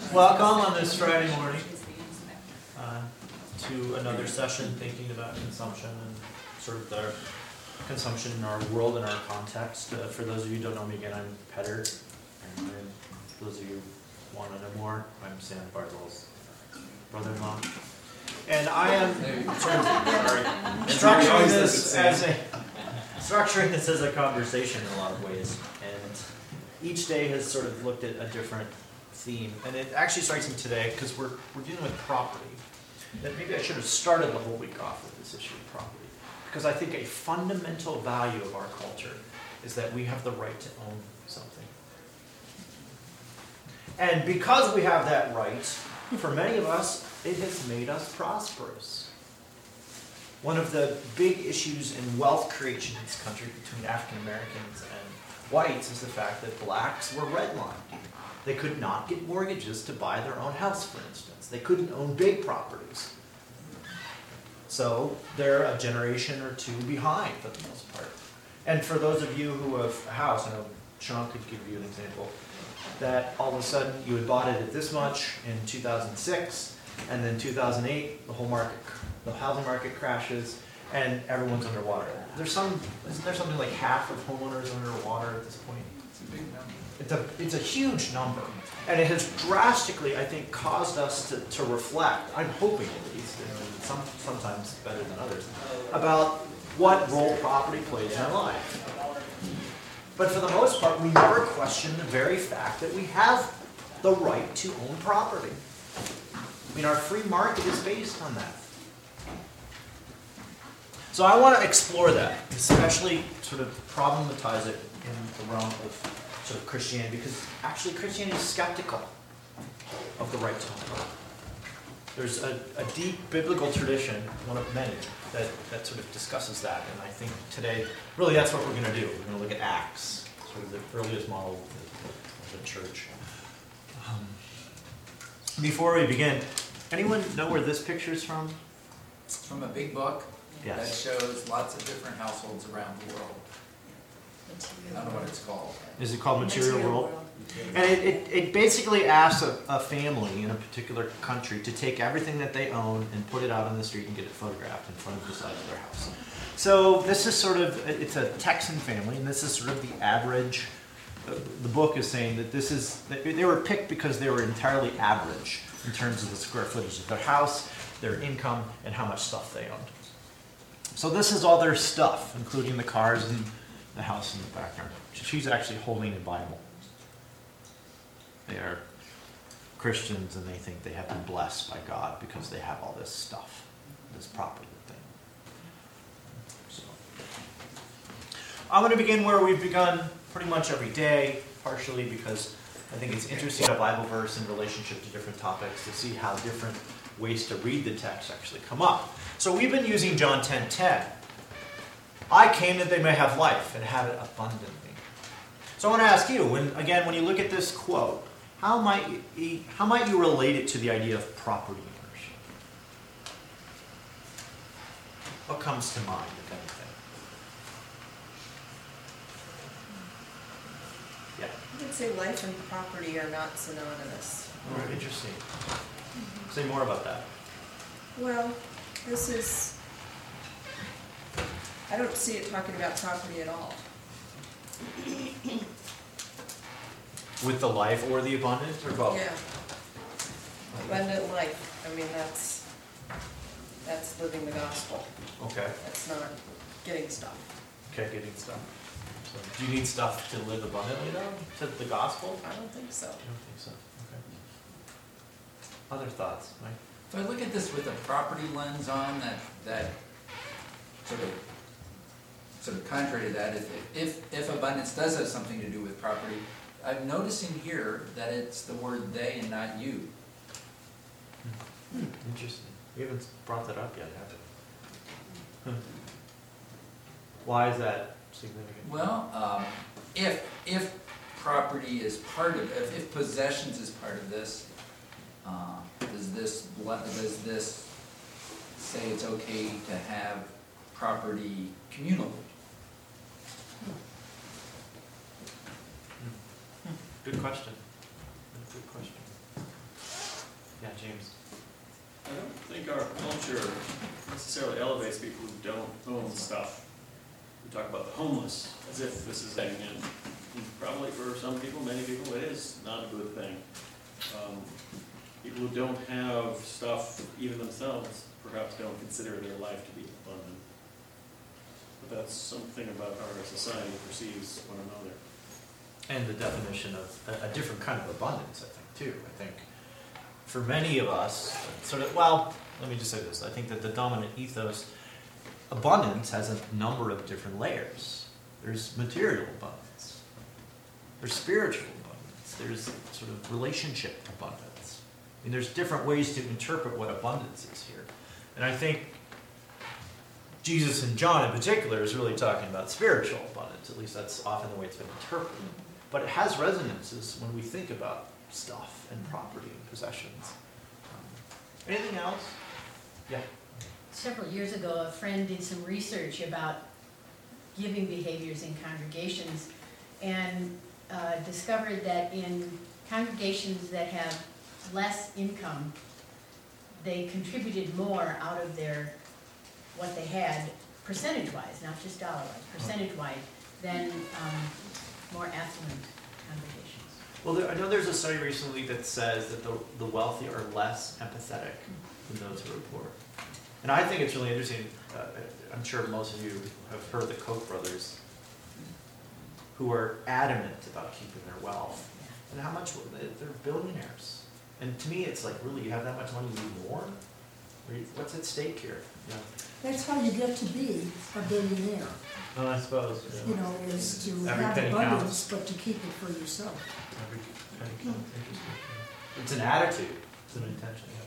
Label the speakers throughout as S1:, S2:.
S1: Welcome on this Friday morning to another session thinking about consumption and sort of the consumption in our world and our context. For those of you who don't know me again, I'm Petter, and for those of you who want to know more, I'm Sam Bartels' brother-in-law. And I am structuring this as a conversation in a lot of ways, and each day has sort of looked at a different theme, and it actually strikes me today because we're dealing with property. That maybe I should have started the whole week off with this issue of property, because I think a fundamental value of our culture is that we have the right to own something. And because we have that right, for many of us, it has made us prosperous. One of the big issues in wealth creation in this country between African Americans and whites is the fact that blacks were redlined. They could not get mortgages to buy their own house, for instance. They couldn't own big properties. So they're a generation or two behind for the most part. And for those of you who have a house, I know Sean could give you an example, that all of a sudden you had bought it at this much in 2006, and then 2008, the housing market crashes, and everyone's underwater. Isn't there something like half of homeowners underwater at this point?
S2: It's a big number.
S1: It's a huge number, and it has drastically, I think, caused us to reflect, I'm hoping at least, and sometimes better than others, about what role property plays in our life. But for the most part, we never question the very fact that we have the right to own property. I mean, our free market is based on that. So I want to explore that, especially sort of problematize it in the realm of sort of Christianity, because actually Christianity is skeptical of the right to own property. There's a deep biblical tradition, one of many, that sort of discusses that, and I think today, really that's what we're going to do. We're going to look at Acts, sort of the earliest model of the church. Before we begin, anyone know where this picture is from?
S2: It's from a big book that shows lots of different households around the world. I don't know what it's called.
S1: Is it called Material World? And it basically asks a family in a particular country to take everything that they own and put it out on the street and get it photographed in front of the side of their house. So this is sort of, it's a Texan family, and this is sort of the average. The book is saying that they were picked because they were entirely average in terms of the square footage of their house, their income, and how much stuff they owned. So this is all their stuff, including the cars and the house in the background. She's actually holding a Bible. They are Christians, and they think they have been blessed by God because they have all this stuff, this property thing. So I'm going to begin where we've begun pretty much every day, partially because I think it's interesting a Bible verse in relationship to different topics to see how different ways to read the text actually come up. So we've been using John 10:10. I came that they may have life and have it abundantly. So I want to ask you, when you look at this quote, how might you relate it to the idea of property ownership? What comes to mind, if anything? Yeah.
S3: I would say life and property are not synonymous.
S1: Oh, interesting. Say more about that.
S3: Well, I don't see it talking about property at all.
S1: With the life or the abundance, or both?
S3: Yeah. Abundant life. I mean, that's living the gospel.
S1: Okay.
S3: That's not getting stuff.
S1: Okay, getting stuff. So, do you need stuff to live abundantly, though? To the gospel?
S3: I don't think so.
S1: I don't think so. Okay. Other thoughts, Mike?
S2: If I look at this with a property lens on, that sort of contrary to that, if abundance does have something to do with property, I'm noticing here that it's the word they and not you.
S1: Interesting. We haven't brought that up yet, have we? Why is that significant?
S2: Well, if property is part of, if possessions is part of this, does this say it's okay to have property communally?
S1: Good question. Good question. Yeah, James.
S4: I don't think our culture necessarily elevates people who don't own stuff. We talk about the homeless as if this is and probably for some people, many people, it is not a good thing. People who don't have stuff, even themselves, perhaps don't consider their life to be abundant. But that's something about how our society perceives one another.
S1: And the definition of a different kind of abundance, I think, too. I think for many of us, let me just say this. I think that the dominant ethos, abundance has a number of different layers. There's material abundance. There's spiritual abundance. There's sort of relationship abundance. I mean, there's different ways to interpret what abundance is here. And I think Jesus and John in particular is really talking about spiritual abundance. At least that's often the way it's been interpreted. But it has resonances when we think about stuff and property and possessions. Anything else? Yeah.
S5: Several years ago, a friend did some research about giving behaviors in congregations and discovered that in congregations that have less income, they contributed more out of what they had, percentage-wise, not just dollar-wise, percentage-wise, than more affluent congregations.
S1: Well, I know there's a study recently that says that the wealthy are less empathetic than those who are poor. And I think it's really interesting. I'm sure most of you have heard the Koch brothers, who are adamant about keeping their wealth. And how much, they're billionaires. And to me, it's like, really, you have that much money, you need more? What's at stake here? Yeah.
S6: That's how you get to be a billionaire,
S1: Oh, I suppose. Yeah.
S6: you know, is to
S1: Every
S6: have
S1: penny
S6: abundance,
S1: counts.
S6: but to keep it for yourself.
S1: Interesting. It's an attitude. It's an intention. Yeah,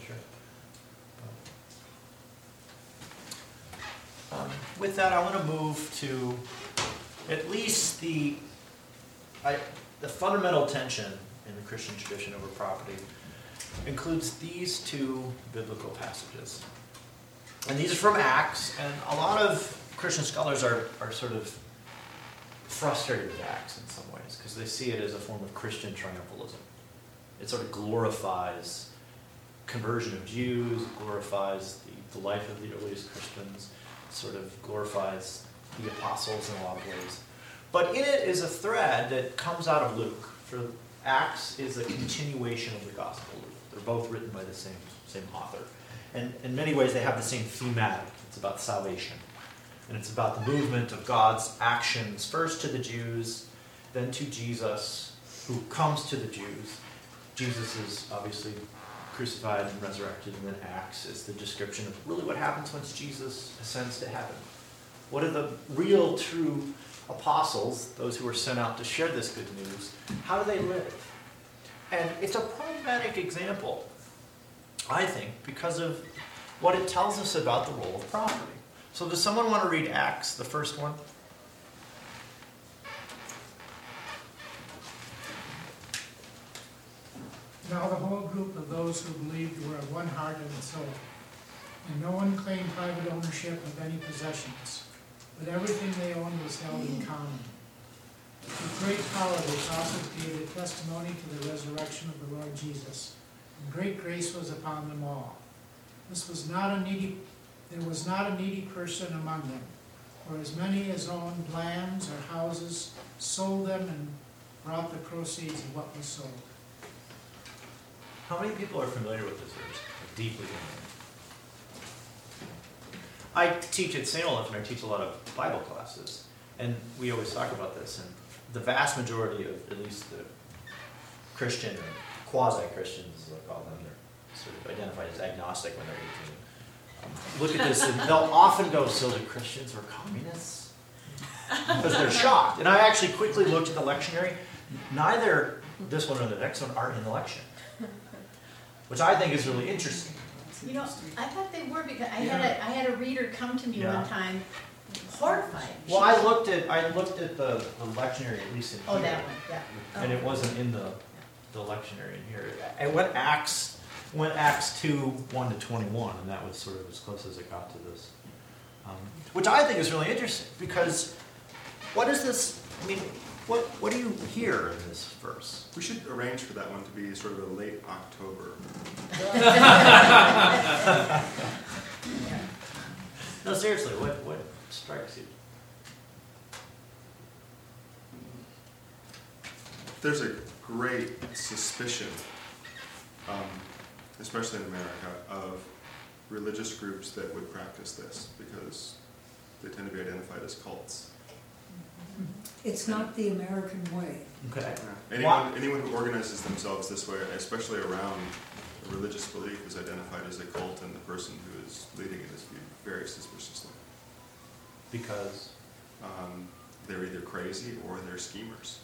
S1: sure. With that, I want to move to at least the fundamental tension in the Christian tradition over property includes these two biblical passages. And these are from Acts, and a lot of Christian scholars are sort of frustrated with Acts in some ways, because they see it as a form of Christian triumphalism. It sort of glorifies conversion of Jews, it glorifies the life of the earliest Christians, it sort of glorifies the apostles in a lot of ways. But in it is a thread that comes out of Luke. For Acts is a continuation of the Gospel of Luke. They're both written by the same author. And in many ways, they have the same thematic. It's about salvation. And it's about the movement of God's actions, first to the Jews, then to Jesus, who comes to the Jews. Jesus is obviously crucified and resurrected, and then Acts is the description of really what happens once Jesus ascends to heaven. What are the real, true apostles, those who were sent out to share this good news, how do they live? And it's a problematic example, I think, because of what it tells us about the role of property. So does someone want to read Acts, the first one?
S7: Now the whole group of those who believed were of one heart and soul, and no one claimed private ownership of any possessions, but everything they owned was held in common. With great power the apostles gave a testimony to the resurrection of the Lord Jesus, and great grace was upon them all. There was not a needy person among them, for as many as owned lands or houses sold them and brought the proceeds of what was sold.
S1: How many people are familiar with this verse? Deeply familiar. I teach at St. Olaf, and I teach a lot of Bible classes, and we always talk about this, and the vast majority of at least the Christian or quasi-Christians, as I call them, they're sort of identified as agnostic when they're 18. Look at this, and they'll often go, so the Christians were communists? Because they're shocked. And I actually quickly looked at the lectionary. Neither this one or the next one are in the lectionary, which I think is really interesting.
S5: You know, I thought they were, because I had a reader come to me one time, horrified.
S1: Well, I looked at the lectionary, at least in here.
S5: Oh, that one, yeah.
S1: And it wasn't in the lectionary in here. I went Acts 2:1-21, and that was sort of as close as it got to this. Which I think is really interesting, because what is this? I mean, What do you hear in this verse?
S8: We should arrange for that one to be sort of a late October.
S1: No, seriously, what strikes you?
S8: There's a great suspicion, especially in America, of religious groups that would practice this because they tend to be identified as cults.
S6: It's not the American way.
S1: Okay.
S8: Anyone who organizes themselves this way, especially around a religious belief, is identified as a cult, and the person who is leading it is viewed very suspiciously.
S1: Because?
S8: They're either crazy or they're schemers.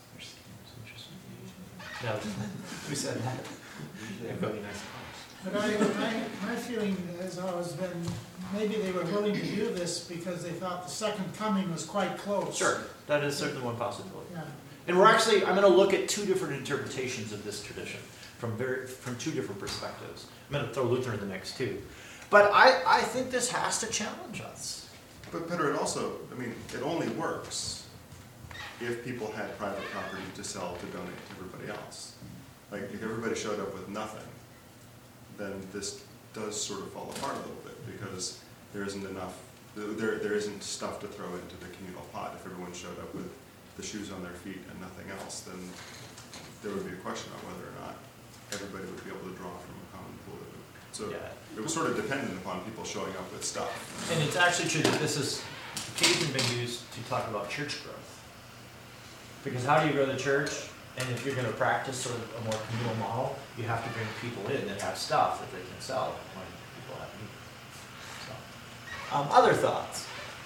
S1: No, who said that? Really nice.
S7: But my feeling has always been, maybe they were willing to do this because they thought the second coming was quite close.
S1: Sure, that is certainly one possibility.
S7: Yeah.
S1: And I'm going to look at two different interpretations of this tradition from two different perspectives. I'm going to throw Luther in the mix too. But I think this has to challenge us.
S8: But Peter, it only works if people had private property to sell to donate to everybody else. Like, if everybody showed up with nothing, then this does sort of fall apart a little bit because there isn't enough, there isn't stuff to throw into the communal pot. If everyone showed up with the shoes on their feet and nothing else, then there would be a question on whether or not everybody would be able to draw from a common pool. So
S1: Yeah.
S8: it was sort of dependent upon people showing up with stuff.
S1: And it's actually true that this is occasionally been used to talk about church growth. Because how do you grow the church? And if you're going to practice sort of a more communal model, you have to bring people in that have stuff that they can sell when people have need. So, other thoughts?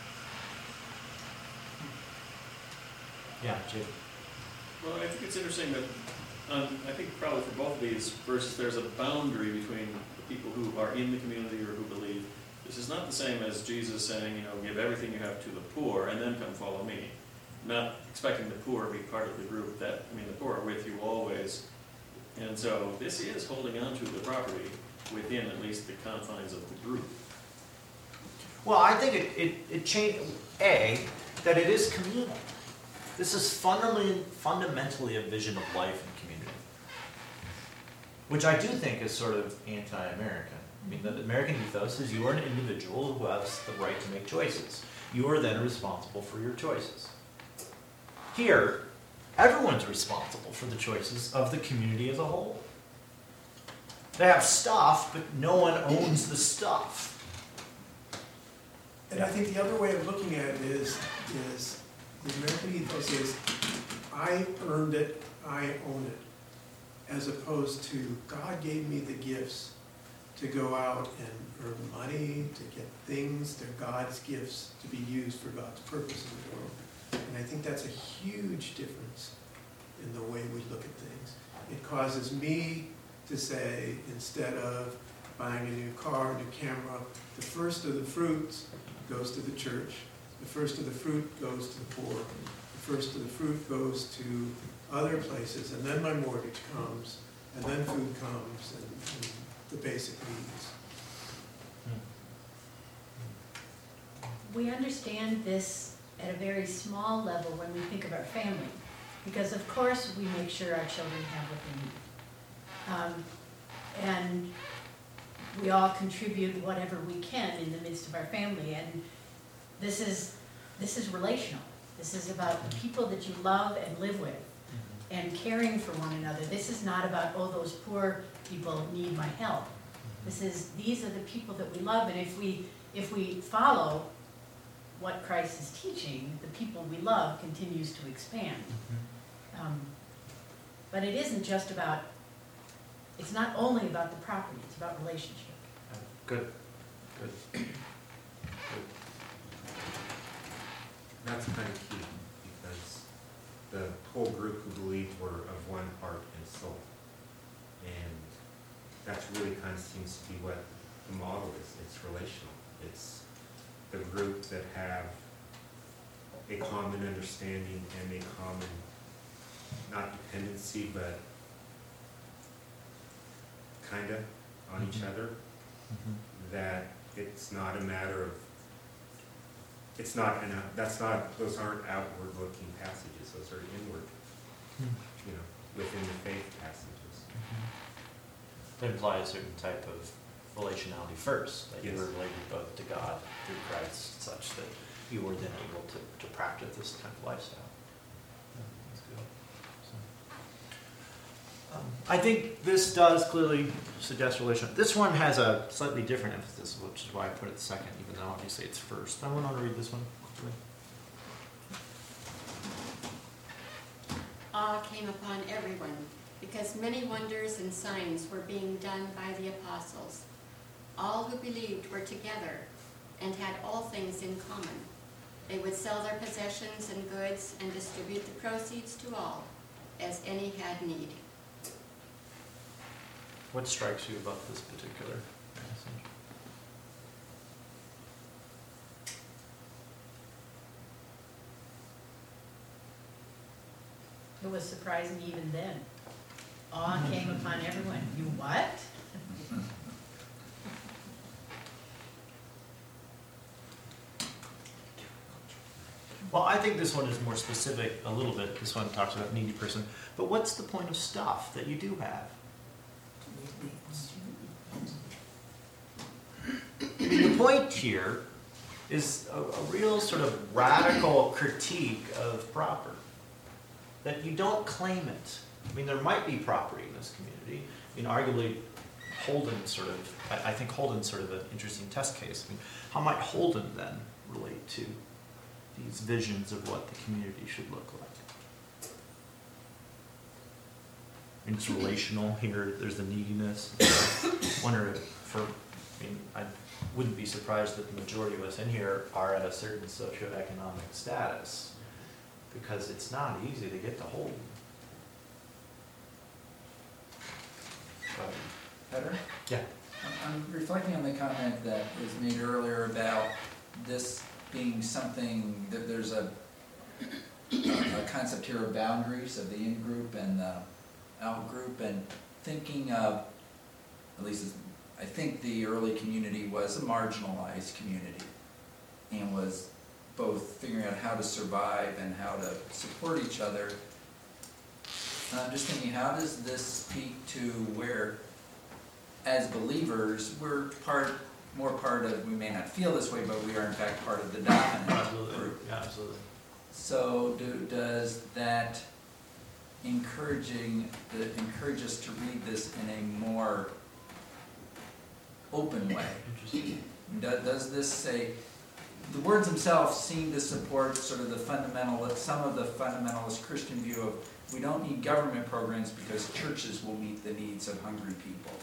S1: Yeah, Jake.
S4: Well, I think it's interesting that, I think probably for both of these verses, there's a boundary between the people who are in the community or who believe. This is not the same as Jesus saying, give everything you have to the poor and then come follow me. Not expecting the poor to be part of the group the poor are with you always. And so this is holding on to the property within at least the confines of the group.
S1: Well, I think it changed, that it is communal. This is fundamentally a vision of life and community. Which I do think is sort of anti-American. The American ethos is you are an individual who has the right to make choices. You are then responsible for your choices. Here, everyone's responsible for the choices of the community as a whole. They have stuff, but no one owns the stuff.
S9: And I think the other way of looking at it is the American ethos is, I earned it, I own it, as opposed to God gave me the gifts to go out and earn money, to get things. They're God's gifts to be used for God's purpose in the world. And I think that's a huge difference in the way we look at things. It causes me to say, instead of buying a new car, a new camera, the first of the fruits goes to the church, the first of the fruit goes to the poor, the first of the fruit goes to other places, and then my mortgage comes, and then food comes, and the basic needs.
S5: We understand this at a very small level when we think of our family, because of course we make sure our children have what they need. And we all contribute whatever we can in the midst of our family, and this is relational. This is about the people that you love and live with and caring for one another. This is not about, those poor people need my help. These are the people that we love, and if we follow what Christ is teaching, the people we love continues to expand. But it isn't just about, it's not only about the property, it's about relationship.
S1: Good.
S10: That's kind of key, because the whole group who believed were of one heart and soul. And that's really kind of seems to be what the model is. It's relational. It's the group that have a common understanding and a common, not dependency, but kind of on each other. That it's not a matter of it's not, those aren't outward-looking passages, those are inward, you know, within the faith passages.
S1: They imply a certain type of relationality first, that you
S10: Yes.
S1: were related both to God through Christ, such that you were then able to practice this kind of lifestyle. Yeah, that's good. So, I think this does clearly suggest relation. This one has a slightly different emphasis, which is why I put it second, even though obviously it's first. I want to read this one quickly.
S11: Awe came upon everyone, because many wonders and signs were being done by the apostles. All who believed were together and had all things in common. They would sell their possessions and goods and distribute the proceeds to all, as any had need.
S1: What strikes you about this particular passage?
S5: It was surprising even then. Awe came upon everyone. You what?
S1: Well, I think this one is more specific a little bit. This one talks about needy person. But what's the point of stuff that you do have? I mean, the point here is a real sort of radical critique of property. That you don't claim it. I mean, there might be property in this community. I mean, arguably, Holden sort of, I think Holden's sort of an interesting test case. I mean, how might Holden then relate to these visions of what the community should look like? And it's relational here, there's the neediness. I wonder if I wouldn't be surprised that the majority of us in here are at a certain socioeconomic status, because it's not easy to get to Holden.
S2: Better?
S1: Yeah.
S2: I'm reflecting on the comment that was made earlier about this being something, that there's a concept here of boundaries of the in-group and the out-group, and thinking of, at least I think the early community was a marginalized community and was both figuring out how to survive and how to support each other. And I'm just thinking, how does this speak to where, as believers, we're more part of, we may not feel this way, but we are in fact part of the dominant group.
S1: Yeah, absolutely.
S2: So does that encourage us to read this in a more open way?
S1: Interesting.
S2: Does this say, the words themselves seem to support sort of some of the fundamentalist Christian view of, we don't need government programs because churches will meet the needs of hungry people.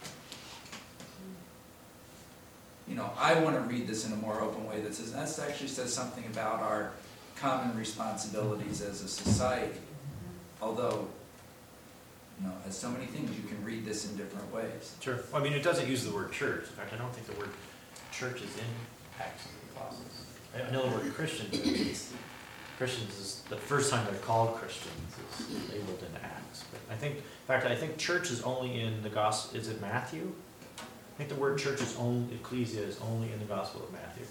S2: You know, I want to read this in a more open way that actually says something about our common responsibilities as a society. Although, you know, as so many things, you can read this in different ways.
S1: Sure. Well, I mean, it doesn't use the word church. In fact, I don't think the word church is in Acts of the Apostles. I know the word Christians is. Christians is the first time they're called Christians is labeled in Acts. But in fact, I think church is only in the gospel. Is it Matthew? I think the word church is only, ecclesia is only in the Gospel of Matthew.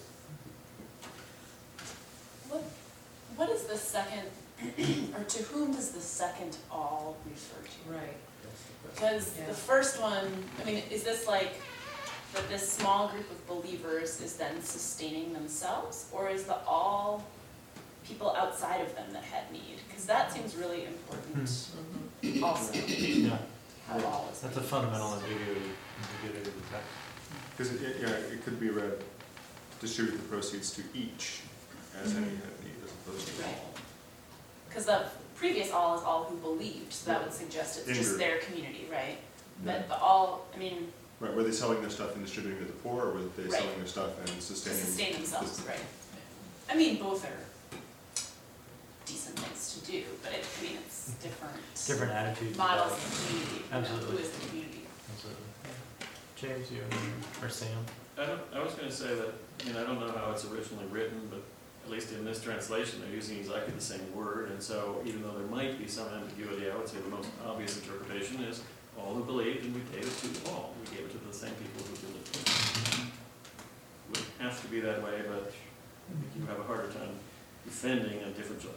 S12: What is the second, or to whom does the second all refer to?
S5: Right.
S12: Because the first one, I mean, is this like that this small group of believers is then sustaining themselves, or is the all people outside of them that had need? Because that seems really important also.
S1: Yeah.
S12: How all is
S1: That's a
S12: being
S1: fundamental
S12: used.
S1: ambiguity of the text.
S8: Because it could be read, distribute the proceeds to each as any had need, as opposed to
S12: Right.
S8: all.
S12: Because the previous all is all who believed, so that would suggest it's just
S8: In-group.
S12: their community, right? But the all, I mean,
S8: Right, were they selling their stuff and distributing to the poor, or were they
S12: Right.
S8: selling their stuff and
S12: to
S8: sustaining?
S12: sustain themselves,
S8: the-
S12: right? I mean, both are decent things to do, but I mean, it's
S1: Different attitudes.
S12: models
S1: about it.
S12: of community, you know,
S1: Absolutely.
S12: who is the community?
S1: Absolutely. James, you or Sam?
S4: I was gonna say that, I mean, I don't know how it's originally written, but at least in this translation, they're using exactly the same word, and so even though there might be some ambiguity, I would say the most obvious interpretation is all who believed, and we gave it to all. We gave it to the same people who believed. Would have to be that way, but you have a harder time defending a different choice.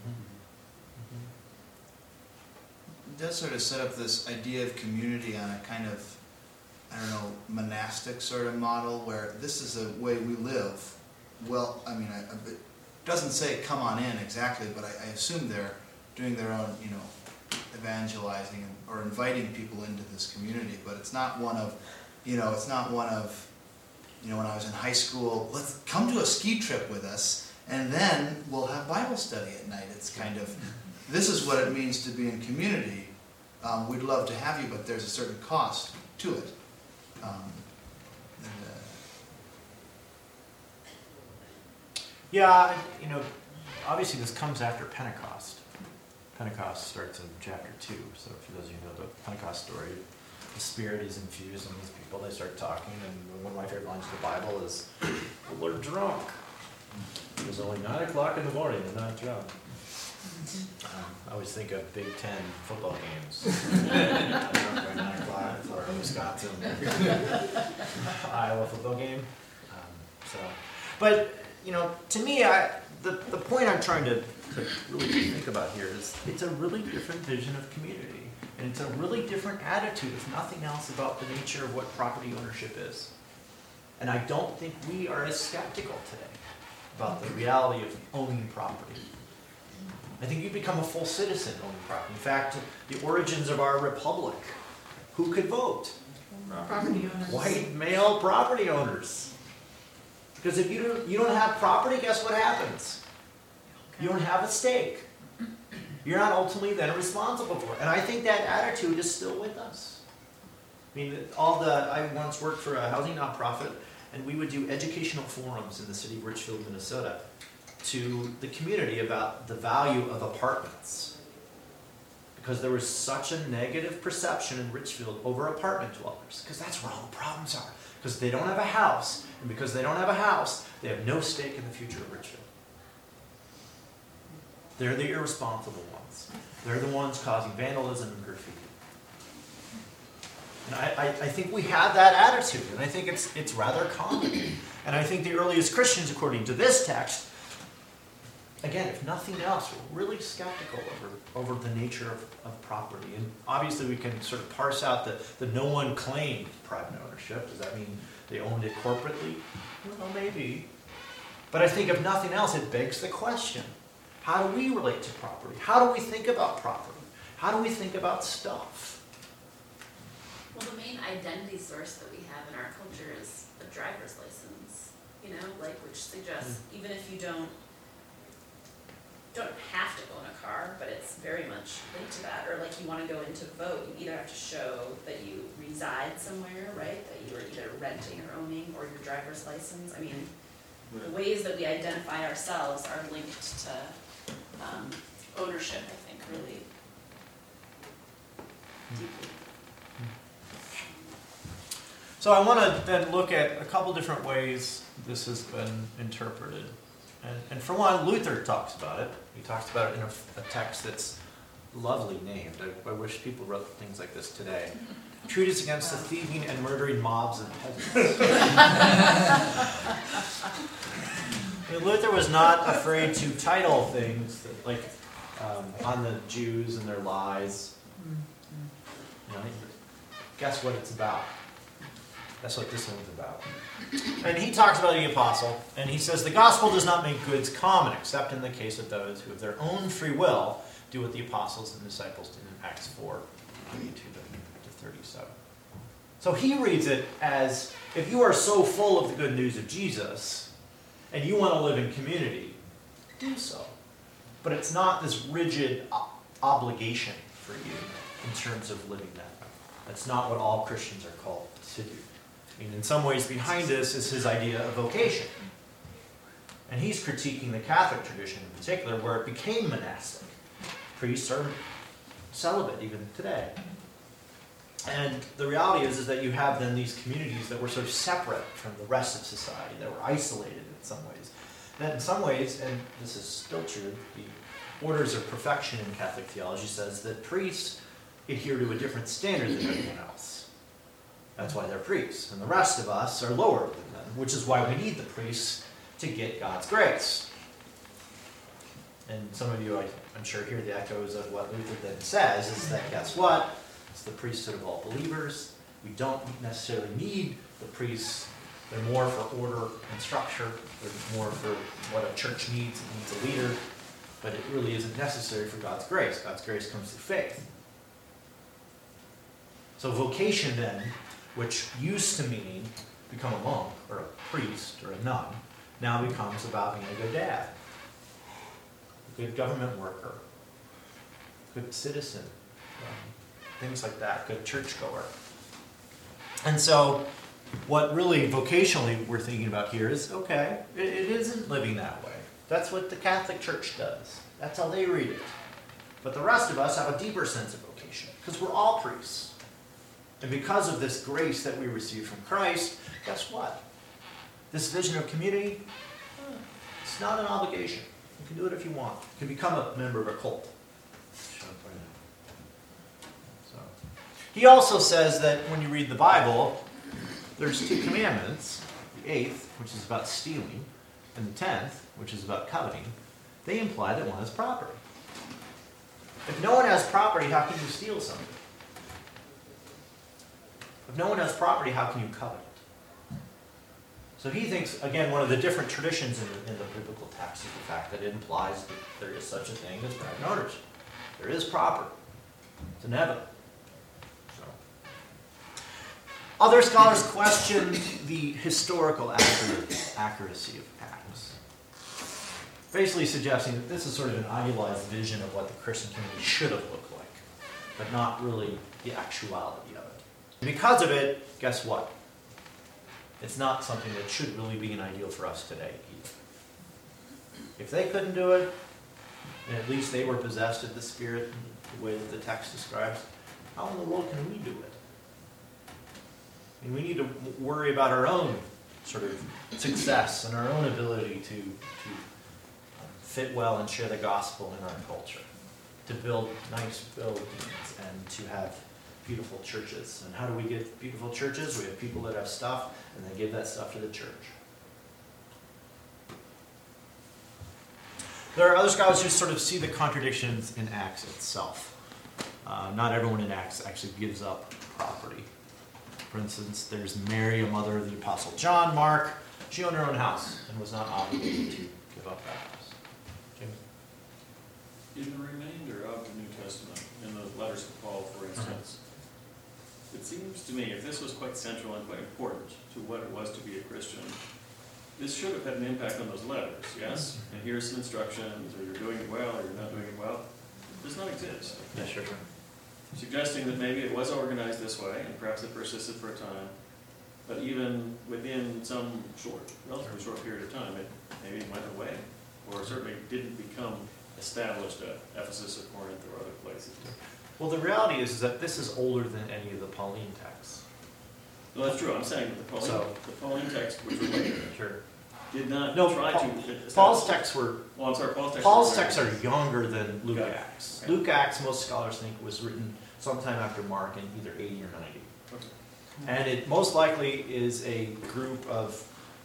S13: It does sort of set up this idea of community on a kind of, I don't know, monastic sort of model where this is a way we live. Well, I mean, it doesn't say come on in exactly, but I assume they're doing their own, evangelizing or inviting people into this community. But it's not one of, when I was in high school, let's come to a ski trip with us, and then we'll have Bible study at night. It's kind of, this is what it means to be in community. We'd love to have you, but there's a certain cost to it.
S1: Yeah, obviously this comes after Pentecost. Pentecost starts in chapter 2, so for those of you who know the Pentecost story, the Spirit is infused on these people, they start talking, and one of my favorite lines of the Bible is, well, they're drunk. It was only 9 o'clock in the morning, they're not drunk. I always think of Big Ten football games. Drunk by 9 o'clock for Wisconsin, Iowa football game. But to me, the point I'm trying to really think about here is it's a really different vision of community. And it's a really different attitude, if nothing else, about the nature of what property ownership is. And I don't think we are as skeptical today about the reality of owning property. I think you become a full citizen owning property. In fact, the origins of our republic, who could vote?
S3: Property owners.
S1: White male property owners. Because if you don't have property, guess what happens? You don't have a stake. You're not ultimately then responsible for it. And I think that attitude is still with us. I mean, I once worked for a housing nonprofit, and we would do educational forums in the city of Richfield, Minnesota, to the community about the value of apartments. Because there was such a negative perception in Richfield over apartment dwellers, because that's where all the problems are. Because they don't have a house, and because they don't have a house, they have no stake in the future of Richfield. They're the irresponsible ones. They're the ones causing vandalism and graffiti. And I think we have that attitude, and I think it's rather common. And I think the earliest Christians, according to this text, again, if nothing else, were really skeptical over the nature of property. And obviously we can sort of parse out that no one claimed private ownership. Does that mean they owned it corporately? Well, maybe. But I think if nothing else, it begs the question. How do we relate to property? How do we think about property? How do we think about stuff?
S12: Well, the main identity source that we have in our culture is a driver's license, which suggests even if you don't have to own a car, but it's very much linked to that. Or like you want to go in to vote, you either have to show that you reside somewhere, right? That you are either renting or owning, or your driver's license. I mean, the ways that we identify ourselves are linked to ownership, I think, really deeply.
S1: So I want to then look at a couple different ways this has been interpreted. And for one, Luther talks about it. He talks about it in a text that's lovely named. I wish people wrote things like this today. Treatise against the thieving and murdering mobs and peasants. Luther was not afraid to title things that, on the Jews and their lies. Guess what it's about? That's what this one's about. And he talks about the apostle, and he says, the gospel does not make goods common, except in the case of those who of their own free will do what the apostles and disciples did in Acts 4, 22 to 37. So he reads it as, if you are so full of the good news of Jesus, and you want to live in community, do so. But it's not this rigid obligation for you in terms of living that way. That's not what all Christians are called to do. I mean, in some ways behind this is his idea of vocation. And he's critiquing the Catholic tradition in particular, where it became monastic. Priests are celibate even today. And the reality is that you have then these communities that were sort of separate from the rest of society, that were isolated in some ways. That in some ways, and this is still true, the orders of perfection in Catholic theology says that priests adhere to a different standard than everyone else. That's why they're priests. And the rest of us are lower than them, which is why we need the priests to get God's grace. And some of you, I'm sure, hear the echoes of what Luther then says, is that guess what? It's the priesthood of all believers. We don't necessarily need the priests. They're more for order and structure. They're more for what a church needs. It needs a leader. But it really isn't necessary for God's grace. God's grace comes through faith. So vocation then, which used to mean become a monk or a priest or a nun, now becomes about being a good dad, a good government worker, good citizen, things like that, good churchgoer. And so what really vocationally we're thinking about here is, okay, it isn't living that way. That's what the Catholic Church does. That's how they read it. But the rest of us have a deeper sense of vocation, because we're all priests. And because of this grace that we receive from Christ, guess what? This vision of community, it's not an obligation. You can do it if you want. You can become a member of a cult. So, he also says that when you read the Bible, there's 2 commandments. The 8th, which is about stealing, and the 10th, which is about coveting. They imply that one has property. If no one has property, how can you steal something? If no one has property, how can you covet it? So he thinks, again, one of the different traditions in the biblical text is the fact that it implies that there is such a thing as private ownership. There is property. It's inevitable. So. Other scholars question the historical accuracy of Acts, basically suggesting that this is sort of an idealized vision of what the Christian community should have looked like, but not really the actuality of it. And because of it, guess what? It's not something that should really be an ideal for us today either. If they couldn't do it, and at least they were possessed of the Spirit the way that the text describes, how in the world can we do it? I mean, we need to worry about our own sort of success and our own ability to fit well and share the gospel in our culture, to build nice buildings and to have beautiful churches. And how do we get beautiful churches? We have people that have stuff, and they give that stuff to the church. There are other scholars who sort of see the contradictions in Acts itself. Not everyone in Acts actually gives up property. For instance, there's Mary, a mother of the Apostle John. Mark, she owned her own house and was not obligated to give up that house. James?
S4: In the remainder of the New Testament, in the letters of Paul, for instance, it seems to me, if this was quite central and quite important to what it was to be a Christian, this should have had an impact on those letters, yes? And here's some instructions, or you're doing it well, or you're not doing it well. It does not exist.
S1: Yeah, sure.
S4: Suggesting that maybe it was organized this way, and perhaps it persisted for a time, but even within some relatively short period of time, it maybe went away, or certainly didn't become established at Ephesus or Corinth or other places.
S1: Well, the reality is that this is older than any of the Pauline texts.
S4: Well, that's true. I'm saying that the Pauline text, which was later,
S1: Sure.
S4: did not
S1: No, Paul's texts were.
S4: Well, I'm sorry,
S1: Paul's texts are younger than Luke
S4: Okay.
S1: Acts.
S4: Okay.
S1: Luke Acts, most scholars think, was written sometime after Mark in either 80 or 90.
S4: Okay.
S1: And it most likely is a group of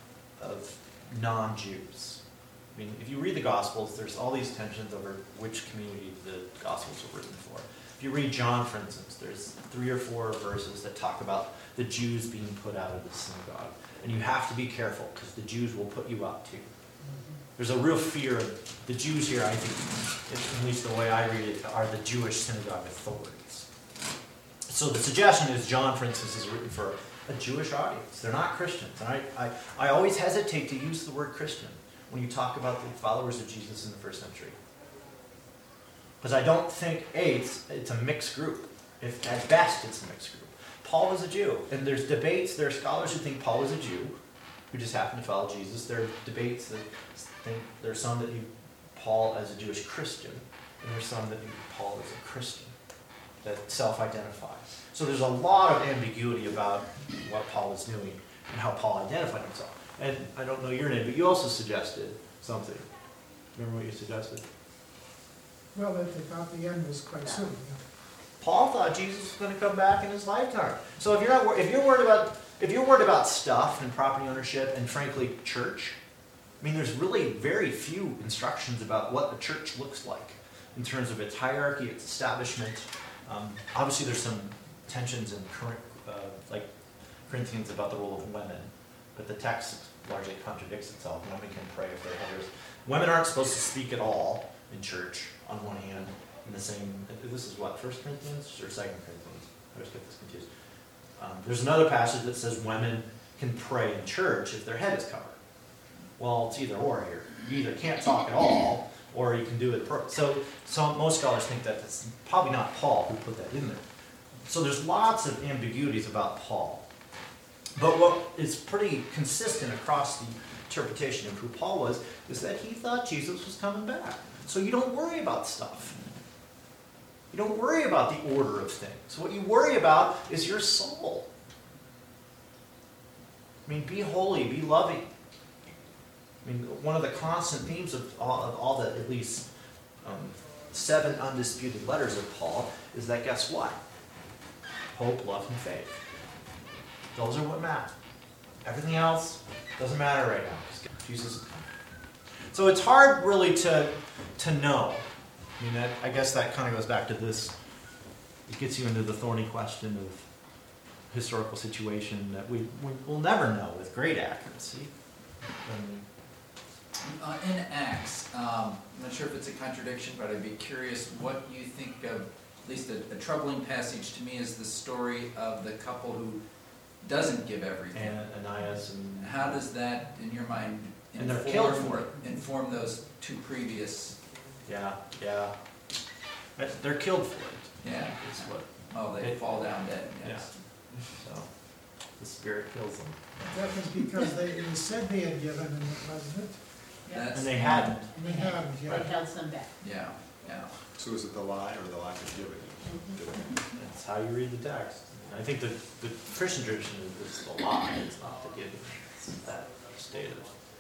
S1: non-Jews. I mean, if you read the Gospels, there's all these tensions over which community the Gospels were written for. If you read John, for instance, there's 3 or 4 verses that talk about the Jews being put out of the synagogue. And you have to be careful, because the Jews will put you out too. There's a real fear of the Jews here, I think, at least the way I read it, are the Jewish synagogue authorities. So the suggestion is John, for instance, is written for a Jewish audience. They're not Christians. And I always hesitate to use the word Christian when you talk about the followers of Jesus in the first century. Because I don't think, it's a mixed group. If at best it's a mixed group. Paul was a Jew, and there's debates, there are scholars who think Paul was a Jew, who just happened to follow Jesus. There are debates that think, there's some that view Paul as a Jewish Christian, and there's some that view Paul as a Christian, that self-identifies. So there's a lot of ambiguity about what Paul was doing and how Paul identified himself. And I don't know your name, but you also suggested something. Remember what you suggested?
S7: Well, that they thought the end was quite soon.
S1: Paul thought Jesus was going to come back in his lifetime. So if you're worried about stuff and property ownership and frankly church, I mean, there's really very few instructions about what the church looks like in terms of its hierarchy, its establishment. Obviously, there's some tensions in current, like Corinthians about the role of women, but the text largely contradicts itself. Women can pray if they're elders. Women aren't supposed to speak at all in church, on one hand, in the same, this is what, 1 Corinthians or 2 Corinthians? I always get this confused. There's another passage that says women can pray in church if their head is covered. Well, it's either or here. You either can't talk at all, or you can do it. So most scholars think that it's probably not Paul who put that in there. So there's lots of ambiguities about Paul. But what is pretty consistent across the interpretation of who Paul was is that he thought Jesus was coming back. So you don't worry about stuff. You don't worry about the order of things. What you worry about is your soul. I mean, be holy, be loving. I mean, one of the constant themes of all the, at least 7 undisputed letters of Paul is that, guess what? Hope, love, and faith. Those are what matter. Everything else doesn't matter right now. Jesus. So it's hard really to know. I mean, I guess that kind of goes back to this. It gets you into the thorny question of historical situation that we'll never know with great accuracy.
S2: In Acts, I'm not sure if it's a contradiction, but I'd be curious what you think of, at least a troubling passage to me is the story of the couple who doesn't give everything.
S1: Ananias and...
S2: How does that, in your mind,
S1: And they're killed for it.
S2: inform those 2 previous...
S1: Yeah. They're killed for it.
S2: Yeah.
S1: Is what.
S2: Oh, they fall down dead, yes.
S1: So the Spirit kills them.
S7: That was because they said they had given, and it wasn't.
S2: That's-
S1: And they hadn't.
S7: And they hadn't,
S5: They
S7: yeah.
S5: held some back.
S2: Yeah.
S8: So is it the lie or the lack of giving?
S1: That's how you read the text. I think the Christian tradition is the lie, it's not the giving. It's that stated.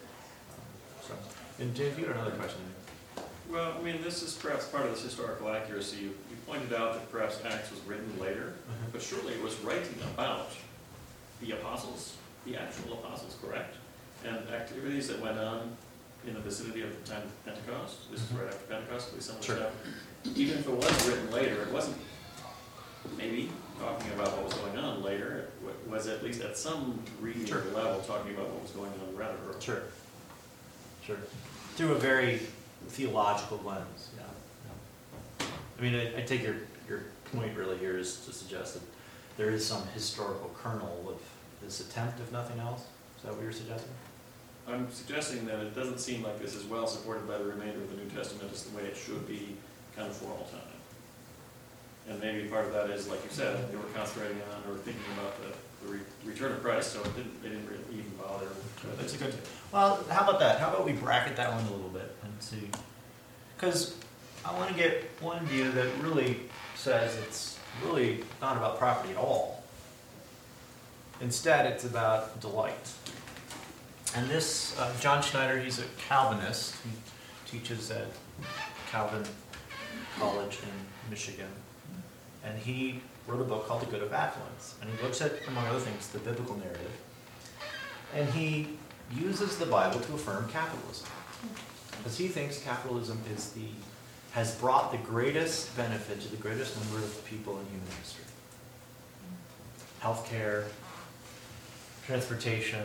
S1: And Dave, you had another question.
S4: Well, I mean, this is perhaps part of this historical accuracy. You pointed out that perhaps Acts was written later, but surely it was writing about the apostles, the actual apostles, correct? And activities that went on in the vicinity of the time of Pentecost. This is right after Pentecost, at least some of the
S1: Sure.
S4: stuff. Even if it was written later, it wasn't maybe talking about what was going on later. It was at least at some reading
S1: Sure.
S4: level talking about what was going on rather early.
S1: Sure. Through a very theological lens, yeah. I mean, I take your point really here is to suggest that there is some historical kernel of this attempt, if nothing else. Is that what you're suggesting?
S4: I'm suggesting that it doesn't seem like this is well supported by the remainder of the New Testament as the way it should be kind of for all time. And maybe part of that is, like you said, they were concentrating on or thinking about the return of Christ, so they didn't really even bother.
S1: That's a good. Well, how about that? How about we bracket that one a little bit and see? Because I want to get one view that really says it's really not about property at all. Instead, it's about delight. And this, John Schneider, he's a Calvinist. He teaches at Calvin College in Michigan. And he wrote a book called The Good of Affluence. And he looks at, among other things, the biblical narrative. And he uses the Bible to affirm capitalism. Because he thinks capitalism has brought the greatest benefit to the greatest number of people in human history. Healthcare, transportation,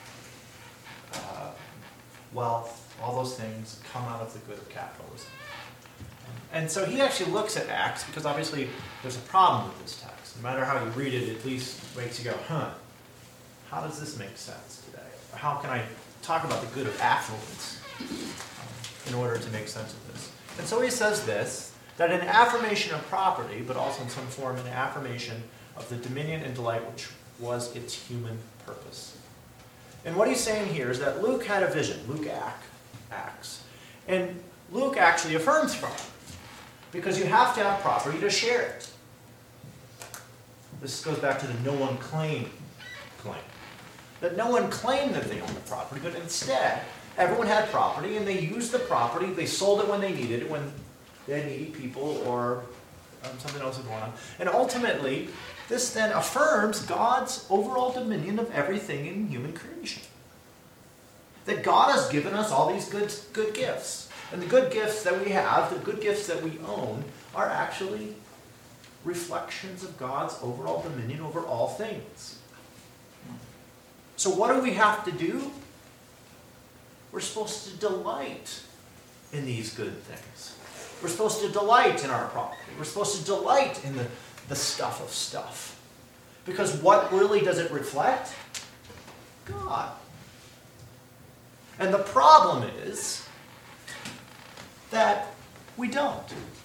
S1: wealth, all those things come out of the good of capitalism. And so he actually looks at Acts, because obviously there's a problem with this text. No matter how you read it, it at least makes you go, how does this make sense today? How can I talk about the good of affluence in order to make sense of this? And so he says this, that an affirmation of property, but also in some form an affirmation of the dominion and delight which was its human purpose. And what he's saying here is that Luke had a vision, Luke Acts. And Luke actually affirms from it, because you have to have property to share it. This goes back to the no one claim. That no one claimed that they owned the property, but instead, everyone had property, and they used the property, they sold it when they needed it, when they had needy people or something else was going on. And ultimately, this then affirms God's overall dominion of everything in human creation. that God has given us all these good gifts. And the good gifts that we have, the good gifts that we own, are actually reflections of God's overall dominion over all things. So what do we have to do? We're supposed to delight in these good things. We're supposed to delight in our property. We're supposed to delight in the stuff of stuff. Because what really does it reflect? God. And the problem is that we don't.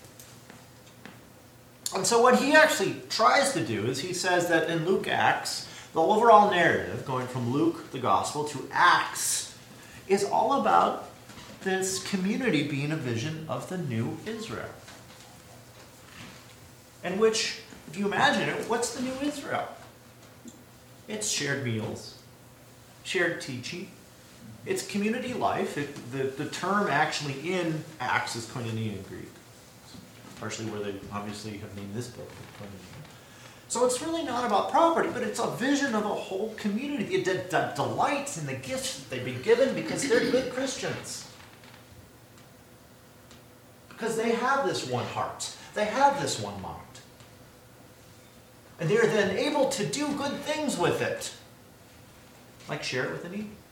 S1: And so what he actually tries to do is he says that in Luke Acts, the overall narrative, going from Luke, the Gospel, to Acts, is all about this community being a vision of the new Israel. In which, if you imagine it, what's the new Israel? It's shared meals, shared teaching, it's community life. The term actually in Acts is koinonia in Greek. Partially where they obviously have named this book koinonia. So it's really not about property, but it's a vision of a whole community that delights in the gifts that they've been given because they're good Christians. Because they have this one heart. They have this one mind. And they're then able to do good things with it. Like share it with the needy.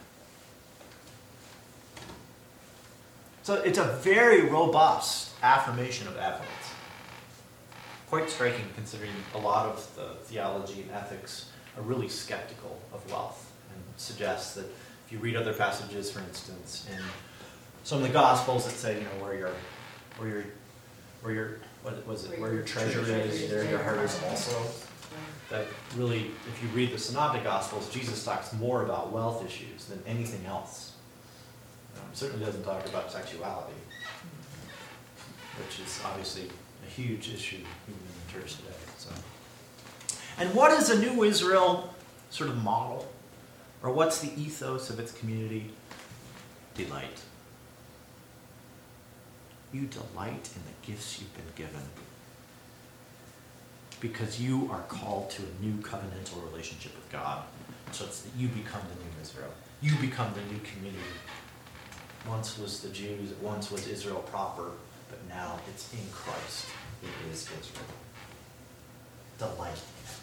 S1: So it's a very robust affirmation of affluence. Quite striking considering a lot of the theology and ethics are really skeptical of wealth and suggests that if you read other passages, for instance, in some of the Gospels that say, where your treasure is, there your heart is also. That really, if you read the Synoptic Gospels, Jesus talks more about wealth issues than anything else. Certainly doesn't talk about sexuality, which is obviously a huge issue even in the church today. So, and what is a new Israel sort of model? Or what's the ethos of its community? Delight. You delight in the gifts you've been given because you are called to a new covenantal relationship with God, so it's that you become the new Israel. You become the new community. Once was the Jews, once was Israel proper, but now it's in Christ. It is Israel. Delight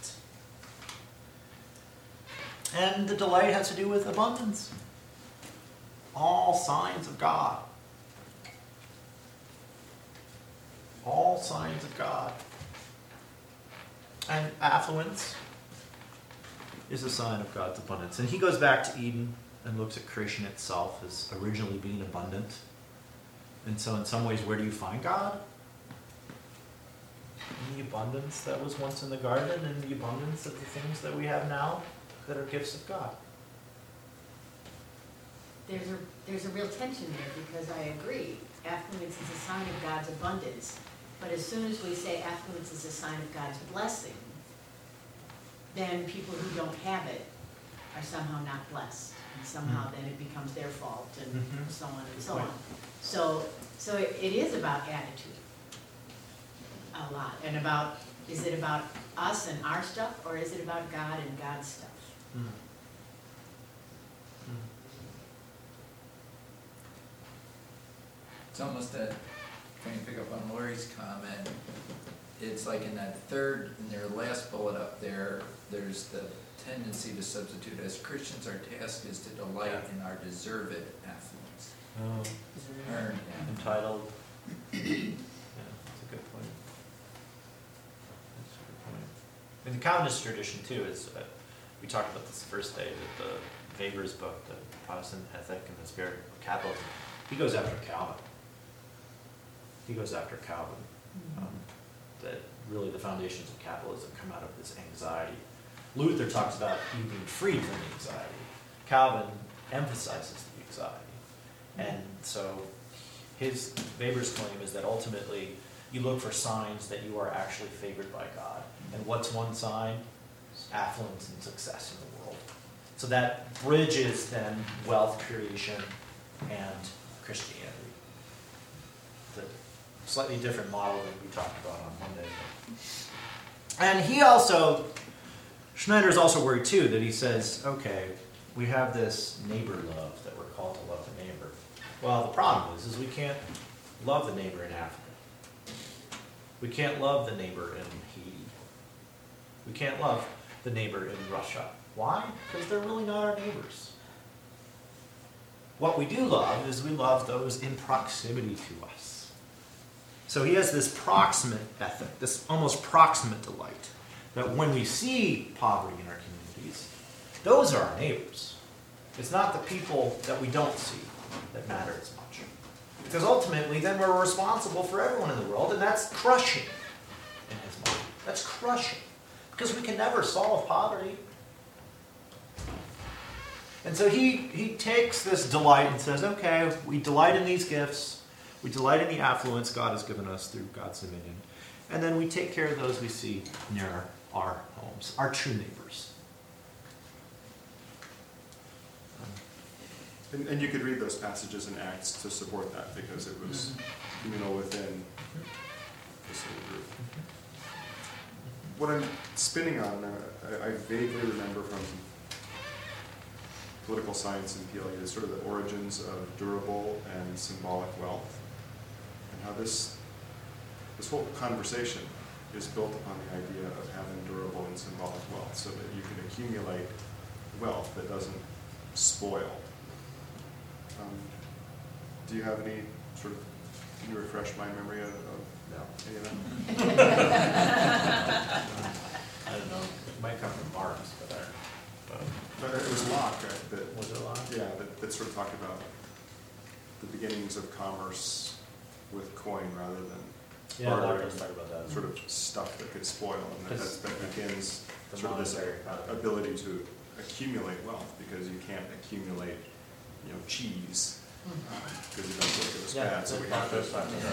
S1: in it. And the delight has to do with abundance. All signs of God. All signs of God. And affluence is a sign of God's abundance. And he goes back to Eden and looks at creation itself as originally being abundant. And so in some ways, where do you find God? In the abundance that was once in the garden and the abundance of the things that we have now that are gifts of God.
S5: There's a real tension there because I agree. Affluence is a sign of God's abundance. But as soon as we say affluence is a sign of God's blessing, then people who don't have it are somehow not blessed. And somehow then it becomes their fault and so on and so on. So it is about attitude a lot. And about, is it about us and our stuff, or is it about God and God's stuff?
S2: It's almost that, trying to pick up on Lori's comment, it's like in their last bullet up there, there's the tendency to substitute as Christians, our task is to delight in our deserved affluence. Earned,
S1: entitled. Yeah, that's a good point. That's a good point. In the Calvinist tradition too, is we talked about this the first day, that the Weber's book, the Protestant Ethic and the Spirit of Capitalism, he goes after Calvin. That really the foundations of capitalism come out of this anxiety. Luther talks about you being freed from the anxiety. Calvin emphasizes the anxiety. And so Weber's claim is that ultimately you look for signs that you are actually favored by God. And what's one sign? Affluence and success in the world. So that bridges then wealth creation and Christianity. The slightly different model than we talked about on Monday. And Schneider's also worried too, that he says, okay, we have this neighbor love that we're called to love the neighbor. Well, the problem is we can't love the neighbor in Africa. We can't love the neighbor in Haiti. We can't love the neighbor in Russia. Why? Because they're really not our neighbors. What we do love is we love those in proximity to us. So he has this proximate ethic, this almost proximate delight, that when we see poverty in our communities, those are our neighbors. It's not the people that we don't see that matter as much. Because ultimately, then we're responsible for everyone in the world, and that's crushing in his mind. That's crushing. Because we can never solve poverty. And so he takes this delight and says, okay, we delight in these gifts. We delight in the affluence God has given us through God's dominion. And then we take care of those we see near our homes, our true neighbors.
S8: And you could read those passages in Acts to support that, because it was communal within the same group. What I'm spinning on, I vaguely remember from political science and PLE, is sort of the origins of durable and symbolic wealth, and how this whole conversation is built upon the idea of having durable and symbolic wealth, so that you can accumulate wealth that doesn't spoil. Do you have any sort of, can you refresh my memory of any of that?
S1: I don't know. It might come from Marx, but
S8: It was Locke, right? That,
S1: was it Locke?
S8: yeah, that sort of talked about the beginnings of commerce with coin rather than
S1: Locke
S8: bartering,
S1: was talking about that.
S8: sort of stuff that could spoil, and that begins
S1: The
S8: sort of this
S1: monetary
S8: ability to accumulate wealth, because you can't accumulate, cheese, because you don't look at the bad, so we have to.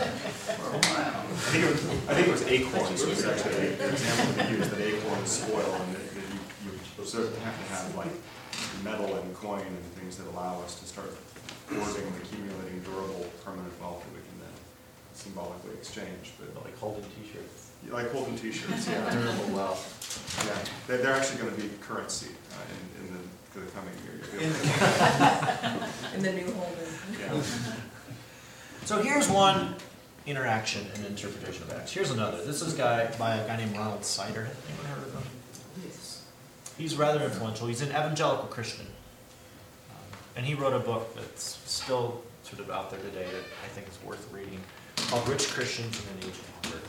S8: I think it was acorns, was actually the example they used, that acorns spoil, and that you sort of have to have like metal and coin and things that allow us to start hoarding and accumulating durable, permanent wealth that we can then symbolically exchange. But
S1: Like holding t-shirts.
S8: like holding t-shirts, yeah.
S1: Durable wealth.
S8: Yeah, they're actually going to be currency in the coming year.
S3: In the new Holden.
S8: Yeah.
S1: So here's one interaction and interpretation of Acts. Here's another. This is by a guy named Ronald Sider. Have anyone heard of him? Yes. He's rather influential. He's an evangelical Christian. And he wrote a book that's still sort of out there today that I think is worth reading, called Rich Christians in an Age of Hunger.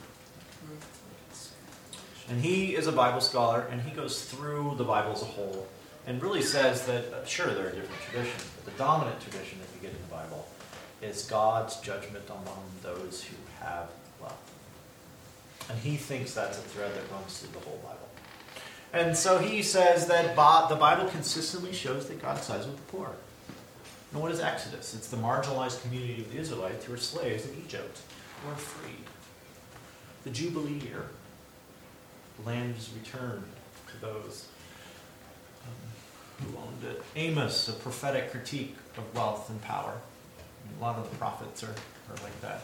S1: And he is a Bible scholar, and he goes through the Bible as a whole and really says that, sure, there are different traditions, but the dominant tradition that you get in the Bible is God's judgment among those who have wealth. And he thinks that's a thread that runs through the whole Bible. And so he says that the Bible consistently shows that God sides with the poor. And what is Exodus? It's the marginalized community of the Israelites who were slaves in Egypt, who are freed. The Jubilee year, the land is returned to those who owned it. Amos, a prophetic critique of wealth and power. A lot of the prophets are like that.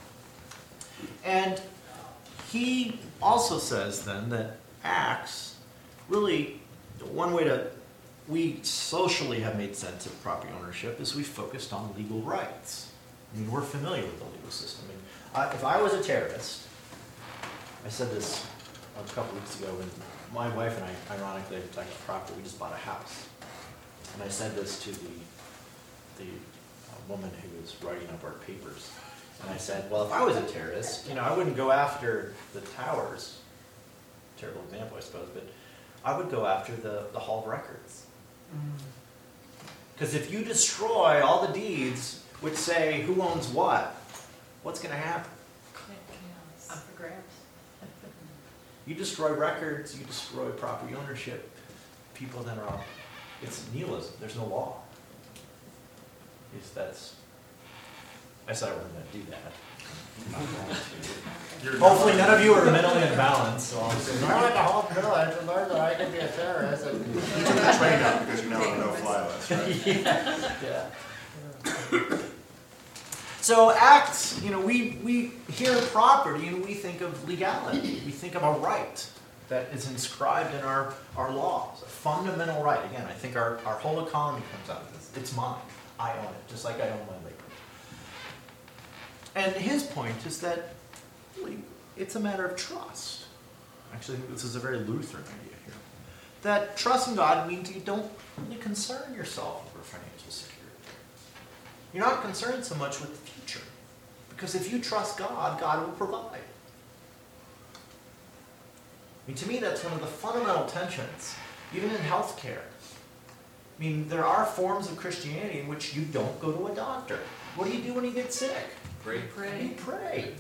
S1: And he also says then that Acts, really, one way that we socially have made sense of property ownership is we focused on legal rights. I mean, we're familiar with the legal system. I mean, if I was a terrorist, I said this a couple weeks ago when my wife and I, ironically, protected property. We just bought a house. And I said this to the woman who was writing up our papers. And I said, well, if I was a terrorist, I wouldn't go after the towers. Terrible example, I suppose, but I would go after the Hall of Records. Because if you destroy all the deeds which say who owns what, what's going to happen?
S5: Up for grabs.
S1: You destroy records, you destroy property ownership, people then are, it's nihilism, there's no law. I said I wasn't going to do that. I'm not going to. Hopefully none of you are mentally imbalanced, so I'll say, I went to Home Village and learned that I could be a terrorist.
S8: You took the train out because you're now on a no-fly list, right?
S1: Yeah. So Acts, we hear property and we think of legality. We think of a right. that is inscribed in our laws, a fundamental right. Again, I think our whole economy comes out of this. It's mine. I own it, just like I own my labor. And his point is that really, it's a matter of trust. Actually, I think this is a very Lutheran idea here. That trust in God means you don't really concern yourself over financial security. You're not concerned so much with the future. Because if you trust God, God will provide. I mean, to me, that's one of the fundamental tensions, even in healthcare. I mean, there are forms of Christianity in which you don't go to a doctor. What do you do when you get sick?
S2: Pray.
S1: You pray.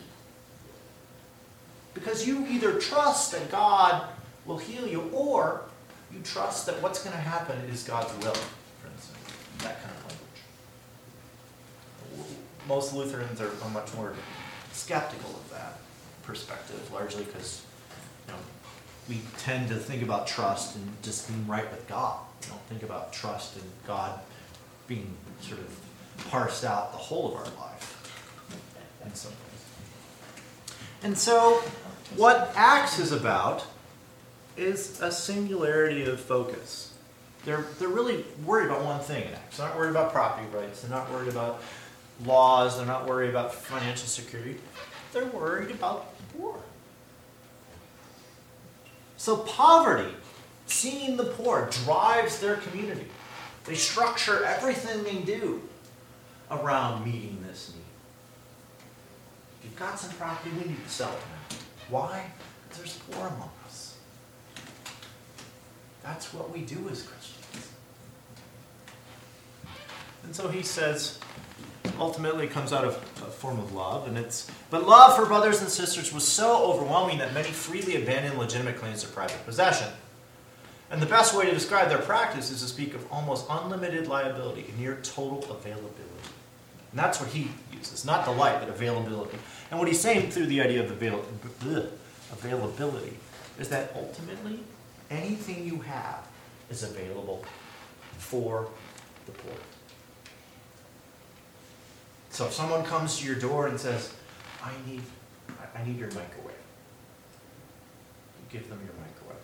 S1: Because you either trust that God will heal you, or you trust that what's going to happen is God's will, for instance. That kind of language. Most Lutherans are much more skeptical of that perspective, largely because we tend to think about trust and just being right with God. We don't think about trust and God being sort of parsed out the whole of our life in some ways. And so, what Acts is about is a singularity of focus. They're really worried about one thing in Acts. They're not worried about property rights. They're not worried about laws. They're not worried about financial security. They're worried about the poor. So poverty, seeing the poor, drives their community. They structure everything they do around meeting this need. If you've got some property, we need to sell it now. Why? Because there's poor among us. That's what we do as Christians. And so he says, ultimately it comes out of a form of love, but love for brothers and sisters was so overwhelming that many freely abandoned legitimate claims to private possession. And the best way to describe their practice is to speak of almost unlimited liability, near total availability. And that's what he uses, not delight, but availability. And what he's saying through the idea of availability is that ultimately anything you have is available for the poor. So if someone comes to your door and says, I need your microwave, you give them your microwave.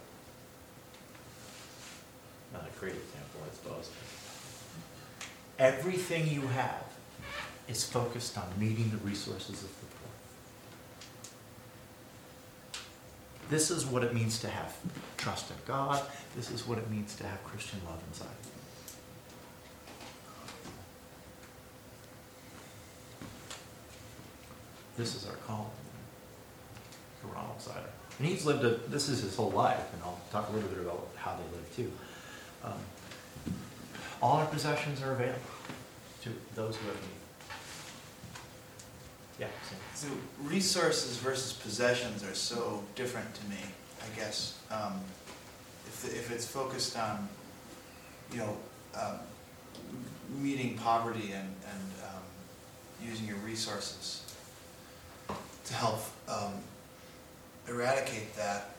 S1: Not a great example, I suppose. Everything you have is focused on meeting the resources of the poor. This is what it means to have trust in God. This is what it means to have Christian love inside. This is our calling for Ronald Sider. And he's lived this is his whole life, and I'll talk a little bit about how they live too. All our possessions are available to those who have need. Yeah.
S13: So resources versus possessions are so different to me, I guess. If it's focused on, meeting poverty and using your resources to help eradicate that.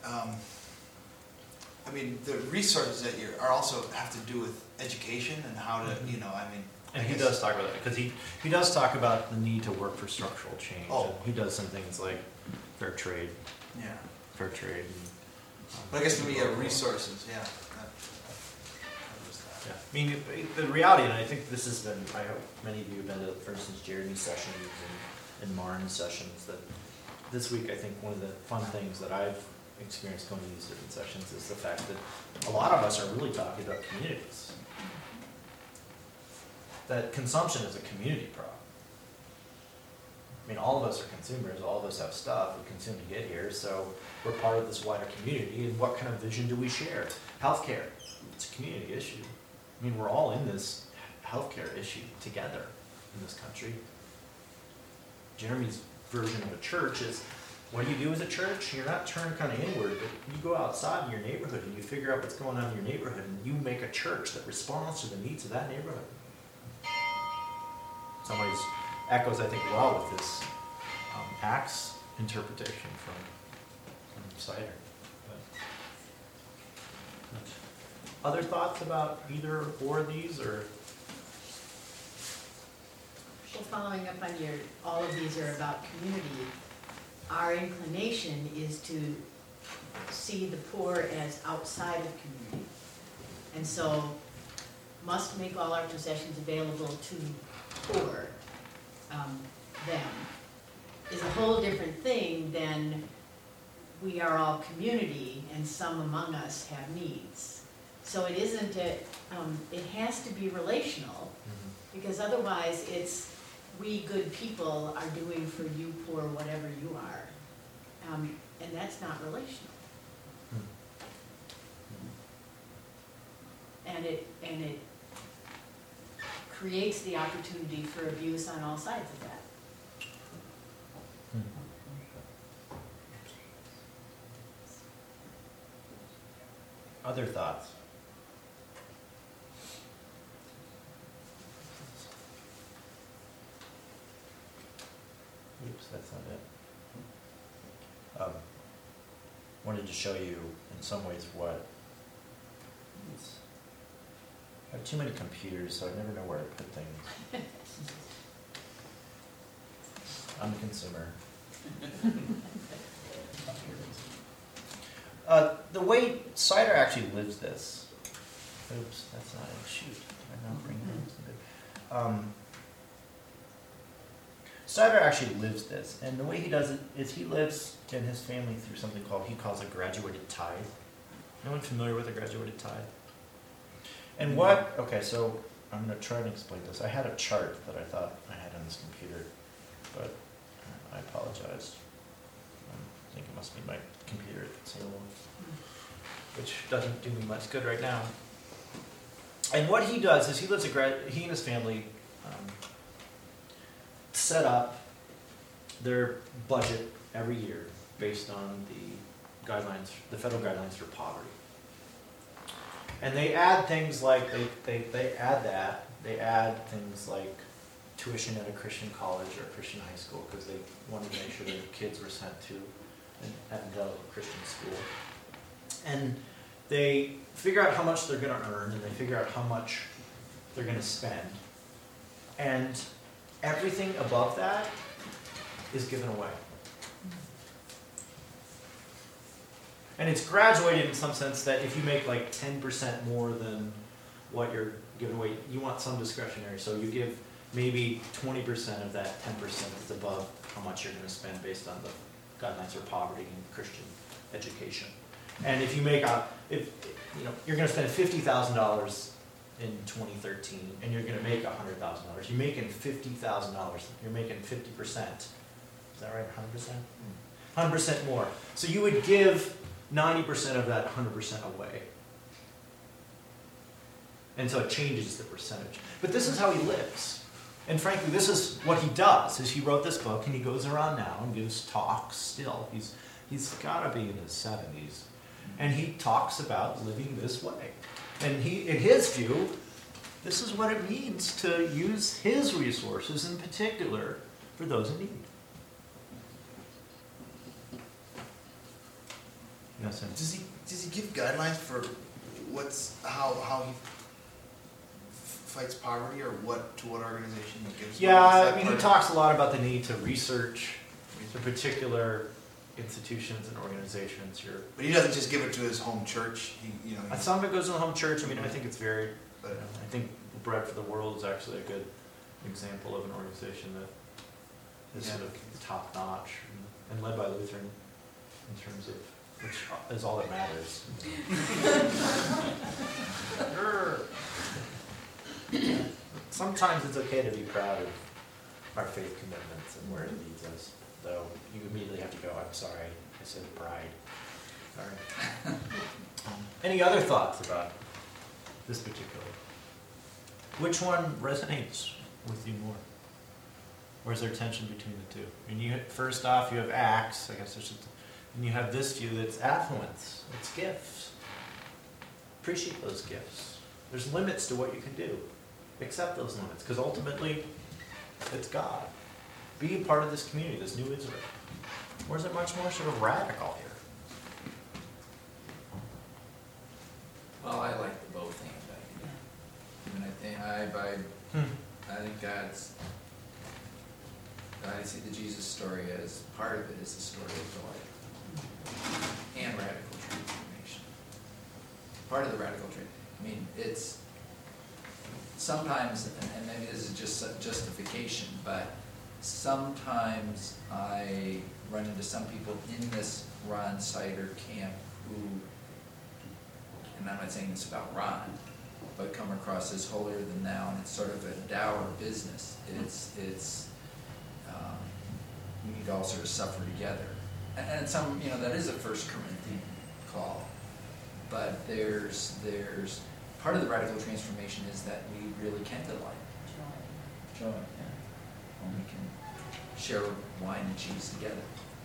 S13: The resources that are also have to do with education and how to,
S1: And he does talk about that, because he does talk about the need to work for structural change.
S13: Oh.
S1: And he does some things like fair trade.
S13: Yeah.
S1: Fair trade.
S13: But I guess for me, resources, yeah.
S1: Yeah. I mean, the reality, and I think this has been, I hope many of you have been to, for instance, Jeremy's sessions and Marn's sessions, that this week I think one of the fun things that I've experienced going to these different sessions is the fact that a lot of us are really talking about communities. That consumption is a community problem. I mean, all of us are consumers, all of us have stuff we consume to get here, so we're part of this wider community, and what kind of vision do we share? Healthcare, it's a community issue. I mean, we're all in this healthcare issue together in this country. Jeremy's version of a church is, what do you do as a church? You're not turned kind of inward, but you go outside in your neighborhood and you figure out what's going on in your neighborhood, and you make a church that responds to the needs of that neighborhood. Somebody's echoes, I think, well with this Acts interpretation from Sider. But other thoughts about either or these, or?
S5: Well, following up on all of these are about community. Our inclination is to see the poor as outside of community. And so, must make all our possessions available to poor, them, is a whole different thing than we are all community and some among us have needs. So it isn't it has to be relational, because otherwise it's we good people are doing for you poor whatever you are. And that's not relational. And it creates the opportunity for abuse on all sides of that.
S1: Other thoughts? Oops, that's not it. Wanted to show you in some ways what I have too many computers, so I never know where to put things. I'm a consumer. The way Cider actually lives this. Oops, that's not it. Shoot, did I not bring it? Cider actually lives this, and the way he does it is he lives and his family through something he calls a graduated tithe. Anyone familiar with a graduated tithe? And okay, so I'm going to try and explain this. I had a chart that I thought I had on this computer, but I apologize. I think it must be my computer that's the one, which doesn't do me much good right now. And what he does is he and his family set up their budget every year based on the guidelines, the federal guidelines for poverty. And they add things like, they add things like tuition at a Christian college or a Christian high school, because they wanted to make sure their kids were sent to an evangelical Christian school. And they figure out how much they're going to earn, and they figure out how much they're going to spend. And everything above that is given away. And it's graduated in some sense that if you make like 10% more than what you're giving away, you want some discretionary. So you give maybe 20% of that 10% is above how much you're going to spend based on the guidelines for poverty and Christian education. And if you make you're going to spend $50,000 in 2013, and you're going to make $100,000. You're making $50,000. You're making 50%. Is that right? 100%? 100% more. So you would give 90% of that 100% away. And so it changes the percentage. But this is how he lives. And frankly, this is what he does, is he wrote this book, and he goes around now and gives talks still. He's got to be in his 70s. And he talks about living this way. And in his view, this is what it means to use his resources in particular for those in need. Yes, sir.
S13: Does he give guidelines for how he fights poverty, or to what organization he gives?
S1: Yeah, I mean, he talks a lot about the need to research the particular institutions and organizations.
S13: But he doesn't just give it to his home church.
S1: Some of it goes to the home church. I mean, I think it's varied. But I think Bread for the World is actually a good example of an organization that is sort of top notch and led by Lutheran in terms of which is all that matters. Sometimes it's okay to be proud of our faith commitments and where it leads us. Though you immediately have to go, I'm sorry, I said pride. Sorry. Any other thoughts about this particular? Which one resonates with you more? Or is there tension between the two? And first off, you have Acts, I guess and you have this view that's affluence, it's gifts. Appreciate those gifts. There's limits to what you can do. Accept those limits, because ultimately, it's God. Be a part of this community, this new Israel. Or is it much more sort of radical here?
S2: Well, I like the both things. I mean, I think I see the Jesus story as part of it is the story of joy and radical part of the radical change. I mean, it's, sometimes, and maybe this is just justification, but sometimes I run into some people in this Ron Sider camp who, and I'm not saying this about Ron, but come across as holier than thou, and it's sort of a dour business. It's we need to all sort of suffer together. And some, you know, that is a First Corinthian call. But there's part of the radical transformation is that we really can delight. Joy, yeah. When we can share wine and cheese together.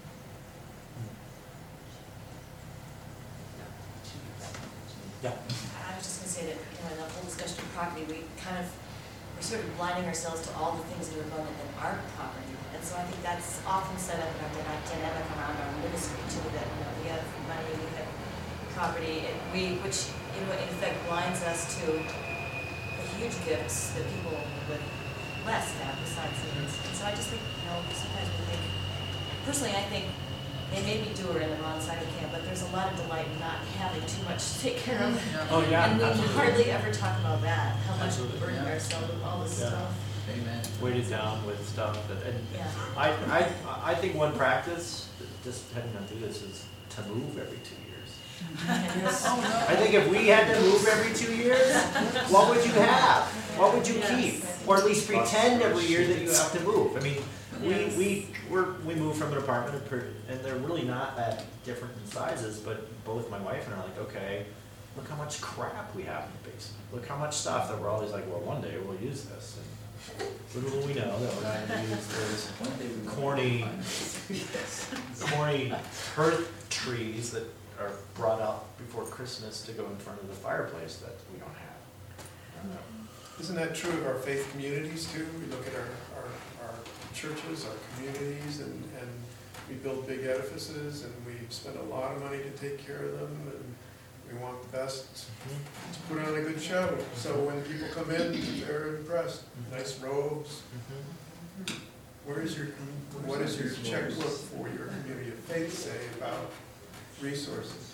S1: Yeah.
S14: I was just gonna say that, you know, in the whole discussion of property, we're sort of blinding ourselves to all the things that are going in our property. And so I think that's often set up in our dynamic around our ministry too, that, you know, we have money, we have property, and which, you know, in effect blinds us to the huge gifts that people with less have besides needs. And so I just think, you know, sometimes we think, personally, I think they may be doer in the wrong side of the camp, but there's a lot of delight in not having too much to take care of.
S1: Oh, yeah,
S14: And we
S1: absolutely.
S14: hardly ever talk about that, how much we
S1: Absolutely,
S14: burden
S2: yeah.
S14: ourselves with all this
S1: Yeah.
S14: stuff.
S2: Amen.
S1: Weighted down with stuff that, and
S14: Yeah.
S1: I think one practice, just heading on through this, is to move every 2 years. I think if we had to move every 2 years, what would you have? What would you keep? Or at least pretend every year that you have to move. I mean, we move from an apartment and they're really not that different in sizes, but both my wife and I are like, okay, look how much crap we have in the basement. Look how much stuff that we're always like, well, one day we'll use this. And little do we know that we're not going to use those
S2: One day we
S1: corny earth trees that are brought out before Christmas to go in front of the fireplace that we don't have.
S9: Isn't that true of our faith communities too? We look at our churches, our communities, and we build big edifices, and we spend a lot of money to take care of them, and we want the best to put on a good show. So when people come in, they're impressed. Nice robes. What is your checkbook for your community of faith say about resources?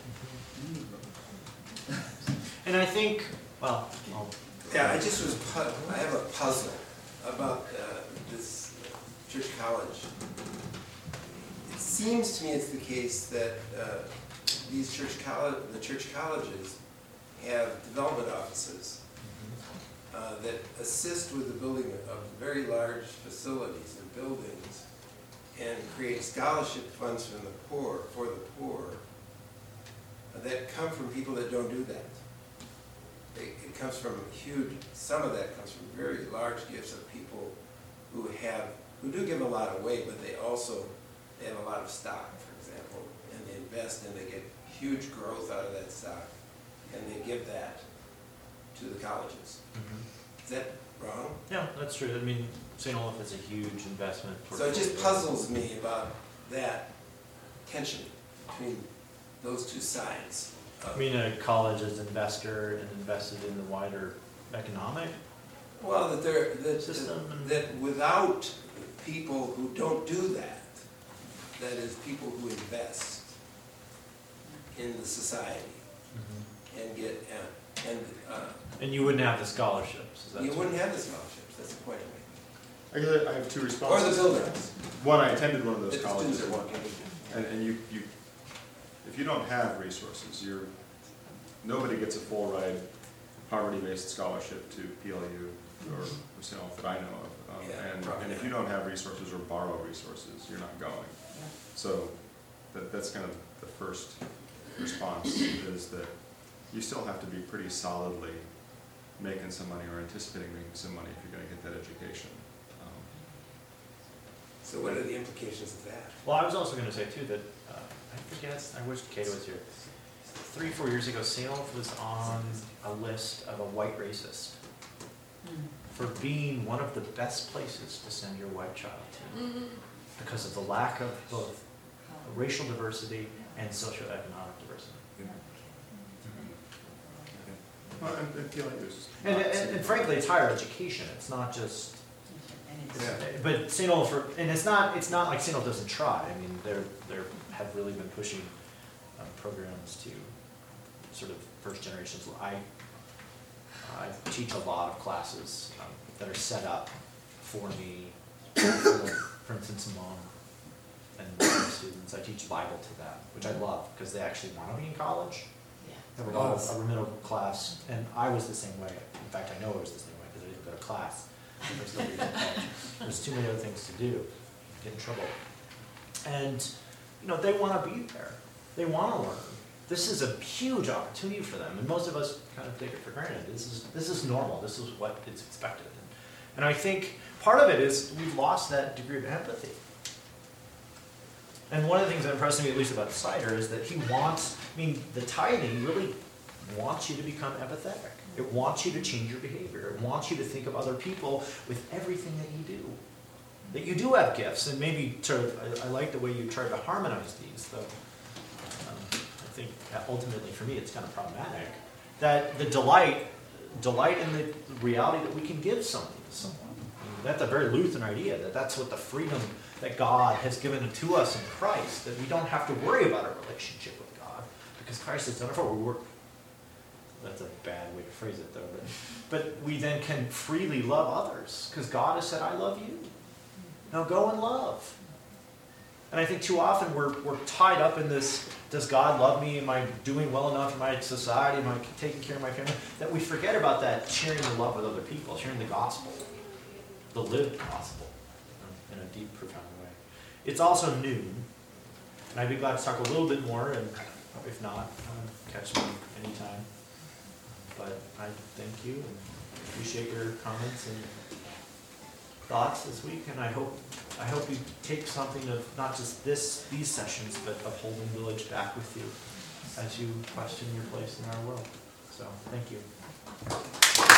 S1: And I think, well,
S15: Yeah, I just was, I have a puzzle about this church college. It seems to me it's the case that the church colleges have development offices that assist with the building of very large facilities and buildings and create scholarship funds from the poor, for the poor, that come from people that don't do that. It comes from some of that comes from very large gifts of people who do give a lot away, but they have a lot of stock, for example, and they invest and they get huge growth out of that stock, and they give that to the colleges. Is that wrong?
S1: yeah, that's true. I mean, St. Olaf is a huge investment.
S15: So it just puzzles me about that tension between those two sides.
S1: I mean, a college as an investor and invested in the wider economic
S15: Well,
S1: system.
S15: that without people who don't do that, that is, people who invest in the society and get,
S1: And you wouldn't have the scholarships. Is that
S15: you
S1: true?
S15: wouldn't have the scholarships, that's the point I'm
S8: I have two
S15: making. Or
S8: responses.
S15: the buildings.
S8: One, I attended one of
S15: that
S8: those
S15: the
S8: colleges.
S15: students are walking into.
S8: And if you don't have resources, nobody gets a full ride poverty-based scholarship to PLU or St. Olaf that I know of.
S15: Yeah,
S8: And
S15: probably
S8: if
S15: not.
S8: you don't have resources or borrow resources, you're not going. So that's kind of the first response, is that you still have to be pretty solidly making some money or anticipating making some money if you're going to get that education.
S15: So what are the implications of that?
S1: Well, I was also going to say too that I wish Kato was here. 3 or 4 years ago, St. Olaf was on a list of a white racist for being one of the best places to send your white child to, because of the lack of both racial diversity and socioeconomic diversity.
S8: Well, and PLU's.
S1: And frankly, it's higher education. It's not just.
S8: Yeah.
S1: But St. Olaf, and it's not like St. Olaf doesn't try. I mean, they have really been pushing programs to sort of first generations. I teach a lot of classes that are set up for me. For instance, mom and students, I teach Bible to them, which I love because they actually want to be in college.
S14: Yeah.
S1: They were all a middle class, and I was the same way. In fact, I know I was the same way because I didn't go to class. There's no reason to college. There's too many other things to do. Get in trouble. And they want to be there. They want to learn. This is a huge opportunity for them, and most of us kind of take it for granted. This is normal. This is what is expected. And I think part of it is we've lost that degree of empathy. And one of the things that impressed me, at least about Cider, is that he wants, the tithing really wants you to become empathetic. It wants you to change your behavior. It wants you to think of other people with everything that you do. That you do have gifts, and maybe I like the way you try to harmonize these, though I think ultimately for me it's kind of problematic. That the delight in the reality that we can give something to someone. That's a very Lutheran idea, that's what the freedom that God has given to us in Christ, that we don't have to worry about our relationship with God, because Christ has done it for us. That's a bad way to phrase it, though. But we then can freely love others, because God has said, I love you. Now go and love. And I think too often we're tied up in this, does God love me? Am I doing well enough in my society? Am I taking care of my family? That we forget about that, sharing the love with other people, sharing the gospel, the lived gospel, in a deep, profound way. It's also noon, and I'd be glad to talk a little bit more, and if not, catch me anytime. But I thank you and appreciate your comments and thoughts this week, and I hope you take something of not just these sessions, but of Holden Village back with you as you question your place in our world. So, thank you.